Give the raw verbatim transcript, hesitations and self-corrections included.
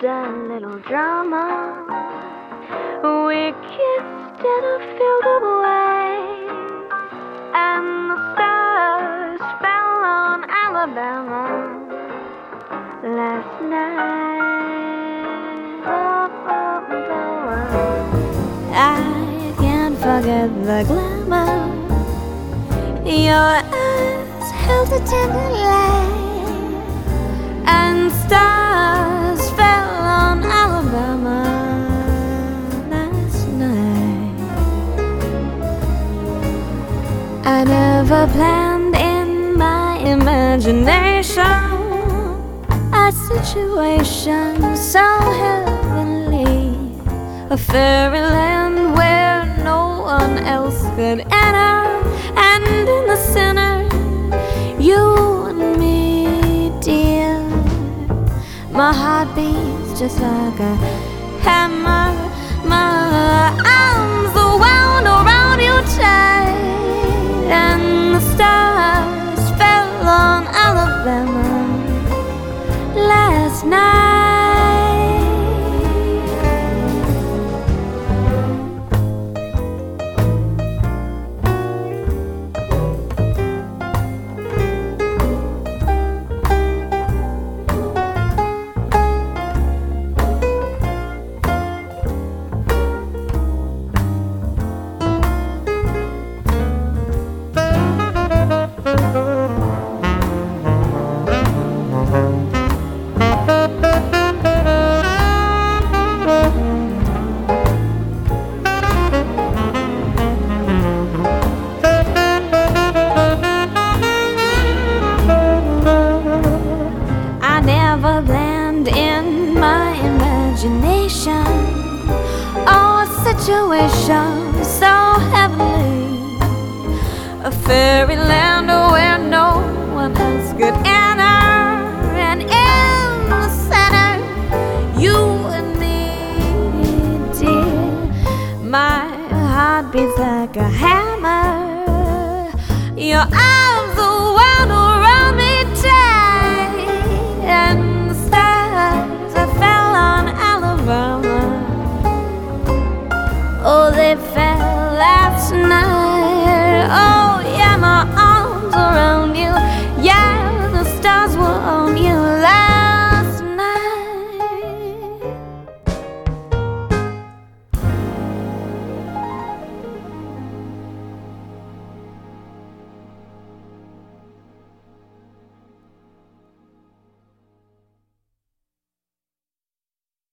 had a little drama. We kissed in a field of waves, and the stars fell on Alabama last night. Oh, oh, oh. I can't forget the glamour. Your eyes held a tender light, and stars fell on Alabama last night. I never planned in my imagination a situation so heavenly, a fairyland where no one else could enter, and in the center, you and me, dear. My heart beats just like a hammer. My arms are wound around you tight, and the stars fell on Alabama last night. Never planned in my imagination or a situation so heavenly, a fairyland where no one else could enter, and in the center, you and me, dear. My heart beats like a hammer. Your eyes